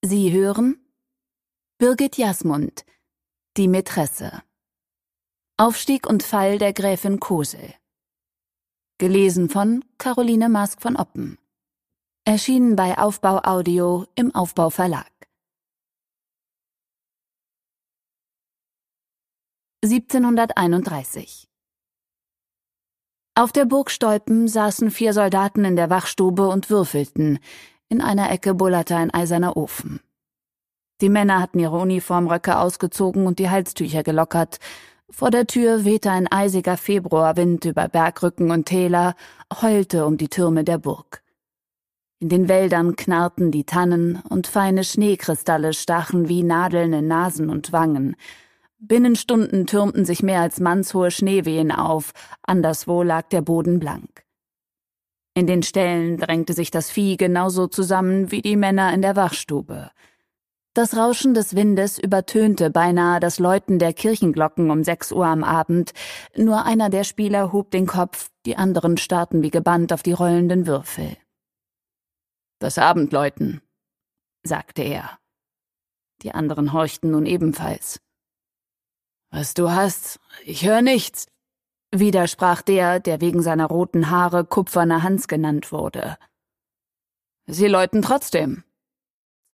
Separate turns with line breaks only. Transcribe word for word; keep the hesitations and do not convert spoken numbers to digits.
Sie hören Birgit Jasmund, die Mätresse. Aufstieg und Fall der Gräfin Cosel. Gelesen von Caroline Maask von Oppen. Erschienen bei Aufbau Audio im Aufbau Verlag. siebzehnhunderteinunddreißig. Auf der Burg Stolpen saßen vier Soldaten in der Wachstube und würfelten. In einer Ecke bullerte ein eiserner Ofen. Die Männer hatten ihre Uniformröcke ausgezogen und die Halstücher gelockert. Vor der Tür wehte ein eisiger Februarwind über Bergrücken und Täler, heulte um die Türme der Burg. In den Wäldern knarrten die Tannen und feine Schneekristalle stachen wie Nadeln in Nasen und Wangen. Binnen Stunden türmten sich mehr als mannshohe Schneewehen auf, anderswo lag der Boden blank. In den Ställen drängte sich das Vieh genauso zusammen wie die Männer in der Wachstube. Das Rauschen des Windes übertönte beinahe das Läuten der Kirchenglocken um sechs Uhr am Abend. Nur einer der Spieler hob den Kopf, die anderen starrten wie gebannt auf die rollenden Würfel. »Das Abendläuten«, sagte er. Die anderen horchten nun ebenfalls. »Was du hast? Ich höre nichts«, widersprach der, der wegen seiner roten Haare Kupferner Hans genannt wurde. »Sie läuten trotzdem«,